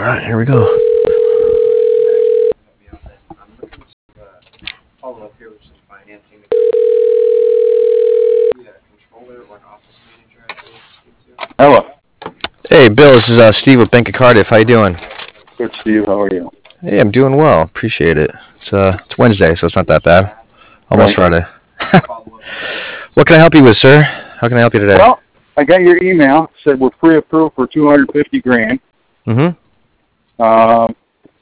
right, here we go. Follow up here with some financing. Controller or an office manager I can speak to. Hello. Hey, Bill, this is Steve with Bank of Cardiff. How you doing? Good, Steve. How are you? Hey, I'm doing well. Appreciate it. It's Wednesday, so it's not that bad. Almost Right. Friday. What can I help you with, sir? How can I help you today? Well, I got your email. Said we're pre-approved for $250,000. I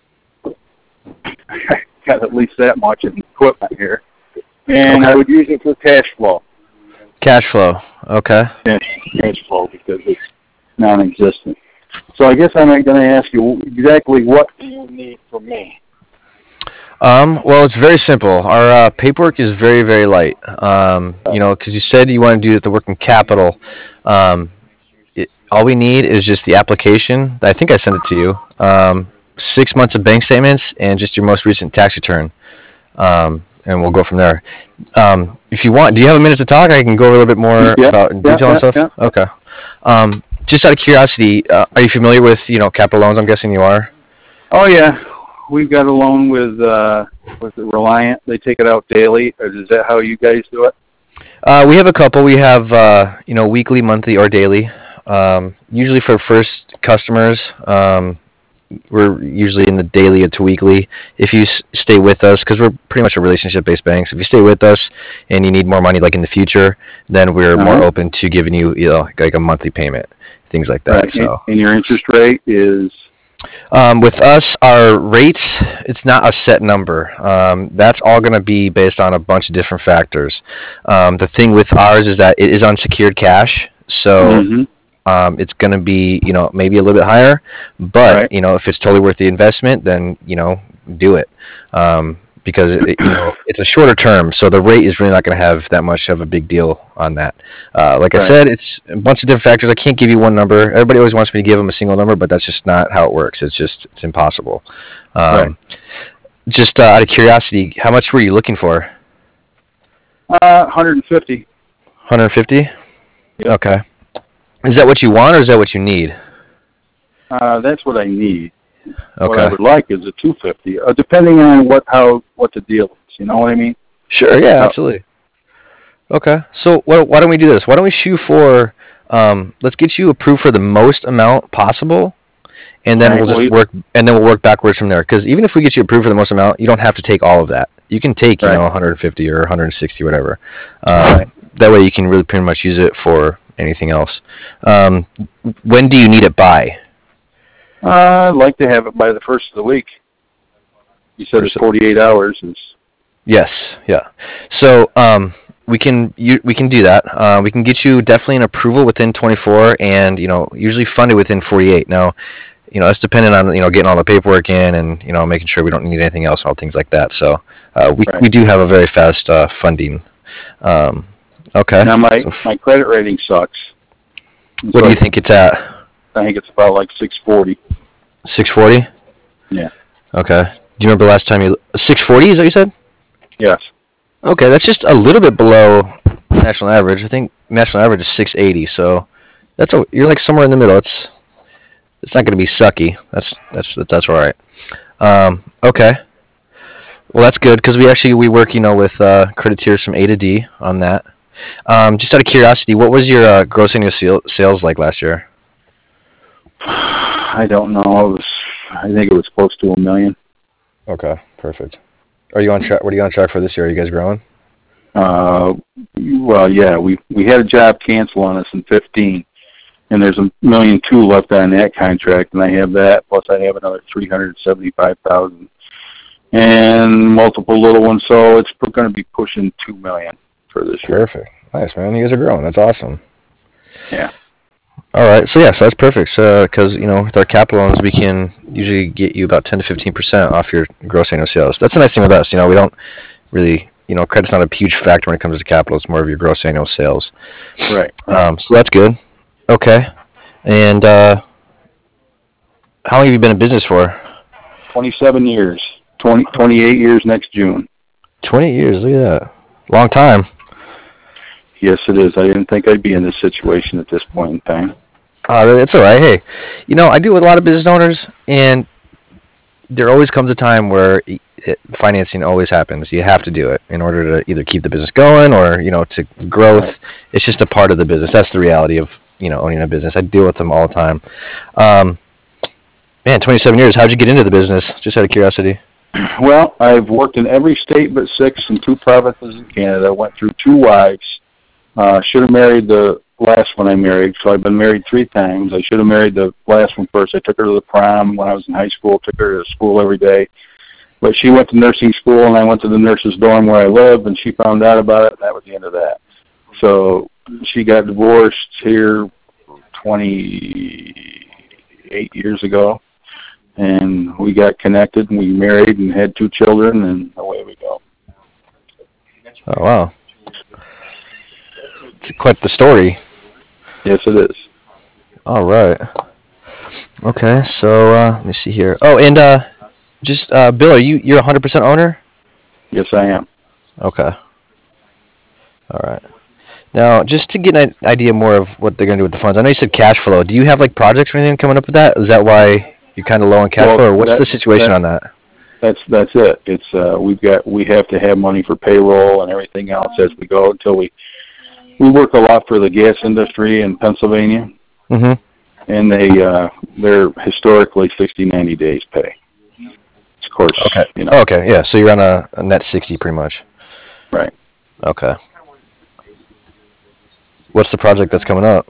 got at least that much in equipment here, and Okay. I would use it for cash flow. Cash flow. Okay. Cash flow because it's non-existent. So I guess I'm going to ask you exactly what do you need from me? Well, it's very simple. Our paperwork is very, very light. Because you said you want to do the working capital. All we need is just the application. I think I sent it to you. 6 months of bank statements and just your most recent tax return. And we'll go from there. If you want, do you have a minute to talk? I can go over a little bit more about detail and stuff. Yeah. Okay. Just out of curiosity, are you familiar with capital loans? I'm guessing you are. Oh yeah, we've got a loan with Reliant. They take it out daily. Or is that how you guys do it? We have a couple. We have weekly, monthly, or daily. Usually for first customers, we're usually in the daily to weekly. If you stay with us, because we're pretty much a relationship-based bank, so if you stay with us and you need more money like in the future, then we're more open to giving you like a monthly payment, things like that. Right. So. And your interest rate is? With us, our rates, it's not a set number. That's all going to be based on a bunch of different factors. The thing with ours is that it is unsecured cash, so it's going to be, maybe a little bit higher, but, if it's totally worth the investment, then, do it. Because it's a shorter term, so the rate is really not going to have that much of a big deal on that. Like I said, it's a bunch of different factors. I can't give you one number. Everybody always wants me to give them a single number, but that's just not how it works. It's impossible. Just out of curiosity, how much were you looking for? 150. 150? Yep. Okay. Is that what you want, or is that what you need? That's what I need. Okay. What I would like is a 250, depending on what the deal is. You know what I mean? Sure. Yeah. Absolutely. Okay. So why don't we do this? Why don't we shoot for? Let's get you approved for the most amount possible, and then we'll just work. And then we'll work backwards from there. Because even if we get you approved for the most amount, you don't have to take all of that. You can take 150 or 160, whatever. That way you can really pretty much use it for anything else. When do you need it by? I'd like to have it by the first of the week. You said it's 48 hours. Yes, yeah. So we can do that. We can get you definitely an approval within 24, and usually funded within 48. Now, that's dependent on getting all the paperwork in and making sure we don't need anything else and all things like that. So we do have a very fast funding. Okay. Now my credit rating sucks. What do you think it's at? I think it's about like 640. 640? Yeah. Okay. Do you remember the last time 640? Is that what you said? Yes. Okay, that's just a little bit below national average. I think national average is 680. So you're like somewhere in the middle. It's not going to be sucky. That's all right. Okay. Well, that's good because we work with credit tiers from A to D on that. Just out of curiosity, what was your gross annual sales like last year? I don't know. I think it was close to $1 million. Okay, perfect. Are you on track? What are you on track for this year? Are you guys growing? Well, yeah. We had a job cancel on us in 2015, and there's $1.2 million left on that contract, and I have that. Plus, I have another $375,000, and multiple little ones. So it's going to be pushing $2 million for this year. Perfect. Nice, man. You guys are growing. That's awesome. Yeah. All right, so that's perfect. So, because with our capital loans, we can usually get you about 10 to 15% off your gross annual sales. That's the nice thing with us. We don't really, credit's not a huge factor when it comes to capital. It's more of your gross annual sales. Right. So that's good. Okay. And how long have you been in business for? 27 years. 28 years next June. 28 years. Look at that. Long time. Yes, it is. I didn't think I'd be in this situation at this point in time. It's all right. Hey, I deal with a lot of business owners, and there always comes a time where financing always happens. You have to do it in order to either keep the business going or to Right. growth. It's just a part of the business. That's the reality of owning a business. I deal with them all the time. Um, Man, 27 years. How'd you get into the business? Just out of curiosity. Well, I've worked in every state but six and two provinces in Canada. I went through two wives. Should have married the last one I married, so I've been married three times. I should have married the last one first. I took her to the prom when I was in high school, took her to school every day. But she went to nursing school, and I went to the nurse's dorm where I live, and she found out about it, and that was the end of that. So she got divorced here 28 years ago, and we got connected, and we married and had two children, and away we go. Oh wow, it's quite the story. Yes, it is. All right. Okay. So let me see here. Oh, and just Bill, you're 100% owner? Yes, I am. Okay. All right. Now, just to get an idea more of what they're going to do with the funds, I know you said cash flow. Do you have like projects or anything coming up with that? Is that why you're kind of low on cash Well, flow, or what's the situation that on that? that's it. It's we have to have money for payroll and everything else as we go until we work a lot for the gas industry in Pennsylvania, Mm-hmm. and they're historically 60, 90 days pay. Of course, Okay. Okay. Yeah. So you're on a net 60 pretty much. right. Okay. What's the project that's coming up?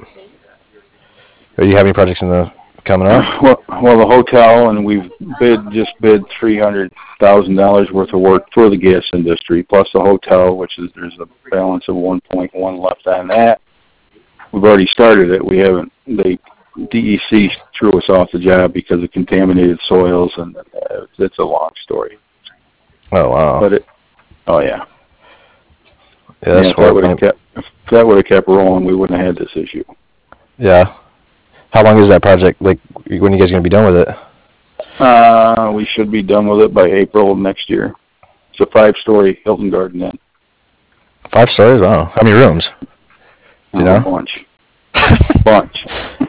Or do you have any projects in the coming up? Well, the hotel, and we've bid $300,000 worth of work for the gas industry, plus the hotel, which is there's a balance of 1.1 left on that. We've already started it. We haven't. DEC threw us off the job because of contaminated soils, and it's a long story. Oh wow. But oh yeah, Yeah, yeah. that's horrible. If that would have kept rolling, we wouldn't have had this issue. Yeah. How long is that project? Like, when are you guys gonna be done with it? We should be done with it by April of next year. It's a 5-story Hilton Garden Inn. 5 stories? Wow. How many rooms? Do you A know? bunch. Bunch.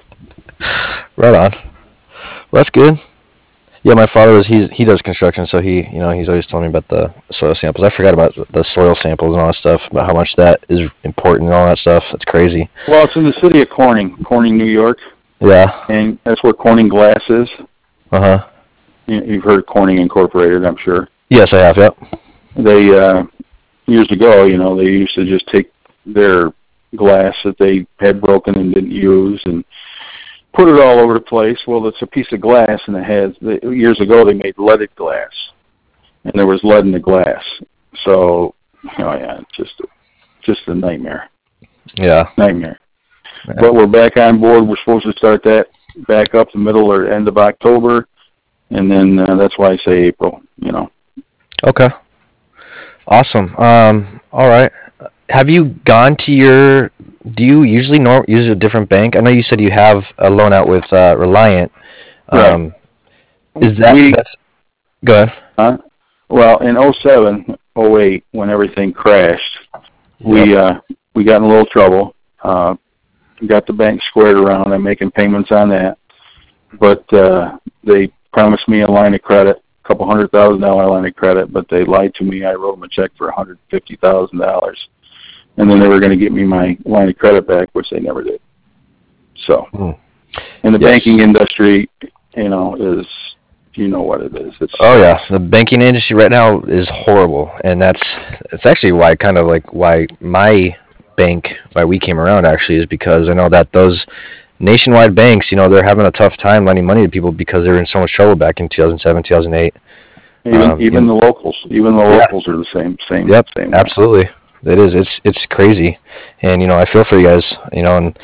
Right on. Well, that's good. Yeah, my father he does construction, so he's always telling me about the soil samples. I forgot about the soil samples and all that stuff, about how much that is important and all that stuff. That's crazy. Well, it's in the city of Corning, New York, Yeah. and that's where Corning Glass is. Uh huh. You've heard of Corning Incorporated, I'm sure. Yes, I have. Yep. They years ago, they used to just take their glass that they had broken and didn't use and put it all over the place. Well, it's a piece of glass, and years ago they made leaded glass, and there was lead in the glass. So, yeah, it's just a nightmare. Yeah. Nightmare. Yeah. But we're back on board. We're supposed to start that back up the middle or end of October, and then that's why I say April. Okay. Awesome. All right. Have you gone to your? Do you usually use a different bank? I know you said you have a loan out with Reliant. Right. Is that's? Go ahead. Well, in '07, '08, when everything crashed, Yep. we got in a little trouble. Got the bank squared around. I'm making payments on that, but they promised me a line of credit, a couple $100,000 line of credit, but they lied to me. I wrote them a check for $150,000, and then they were going to get me my line of credit back, which they never did. So, in the Yes. banking industry, is what it is. Oh yeah, the banking industry right now is horrible, and it's actually why kind of like why my bank why we came around actually is because I know that those nationwide banks, they're having a tough time lending money to people because they were in so much trouble back in 2007, 2008. Even the locals, are the same. Yep, Same way. absolutely. It is. It's crazy, and I feel for you guys. And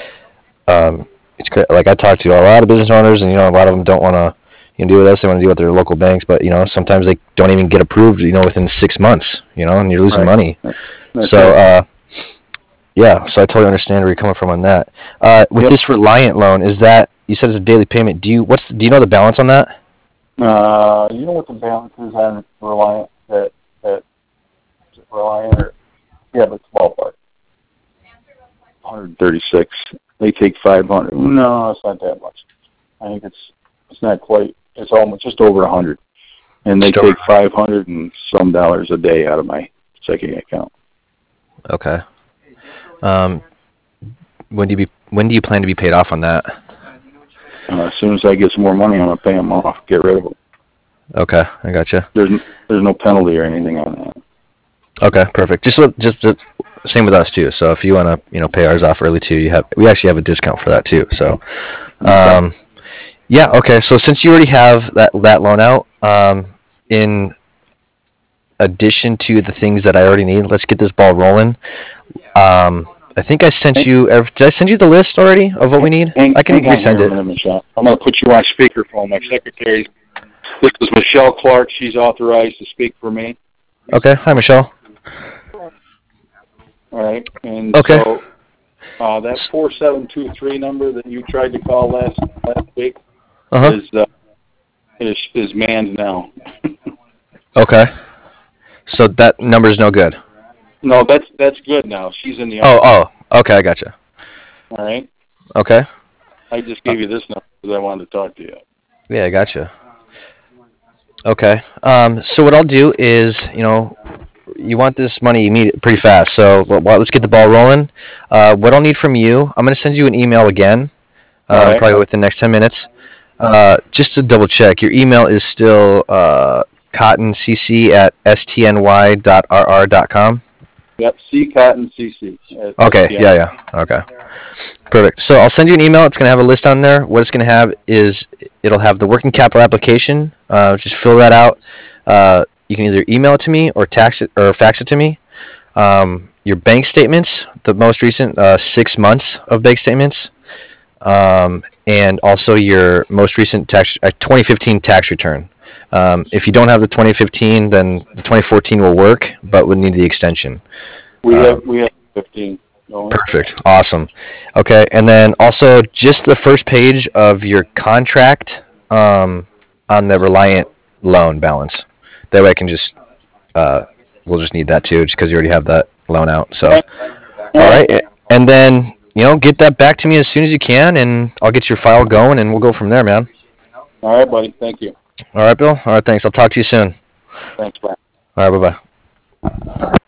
it's like I talk to a lot of business owners, and a lot of them don't want to deal with us. They want to deal with their local banks, but sometimes they don't even get approved. Within 6 months. And you're losing Right. money. That's So it. yeah, so I totally understand where you're coming from on that. With this Reliant loan, is that you said it's a daily payment? Do you know the balance on that? You know what the balance is on Reliant? That Reliant, yeah, but it's ballpark. 136. they take 500. No, it's not that much. I think it's not quite. It's almost just over 100, and they take 500 and some dollars a day out of my checking account. Okay. When do you plan to be paid off on that? As soon as I get some more money, I'm gonna pay them off. Get rid of them. Okay, I gotcha. There's no penalty or anything on that. Okay, perfect. Just same with us too. So if you want to, pay ours off early too, we actually have a discount for that too. So, yeah, okay. So since you already have that loan out, in addition to the things that I already need, let's get this ball rolling. I think I sent you. Did I send you the list already of what we need? I can resend it. Michelle. I'm going to put you on speakerphone. My secretary. This is Michelle Clark. She's authorized to speak for me. Okay. Hi, Michelle. All right. And okay. So that 4723 number that you tried to call last week is manned now. Okay. So that number's no good. No, that's good now. She's in the office. Okay, I gotcha. All right. Okay. I just gave you this number because I wanted to talk to you. Yeah, I gotcha. Okay. So what I'll do is, you want this money pretty fast. So let's get the ball rolling. What I'll need from you, I'm going to send you an email again, probably within the next 10 minutes. Just to double check, your email is still cottoncc@stny.rr.com. Yep, cottoncc. Okay, yeah. Okay. Perfect. So I'll send you an email. It's going to have a list on there. What it's going to have is it'll have the working capital application. Just fill that out. You can either email it to me or fax it to me. Your bank statements, the most recent 6 months of bank statements, and also your most recent 2015 tax return. If you don't have the 2015, then the 2014 will work, but would need the extension. We have 15. Perfect. Awesome. Okay, and then also just the first page of your contract on the Reliant loan balance. That way I can just we'll just need that too, just because you already have that loan out. So, all right, and then get that back to me as soon as you can, and I'll get your file going, and we'll go from there, man. All right, buddy. Thank you. All right, Bill. All right, thanks. I'll talk to you soon. Thanks, bye. All right, bye-bye.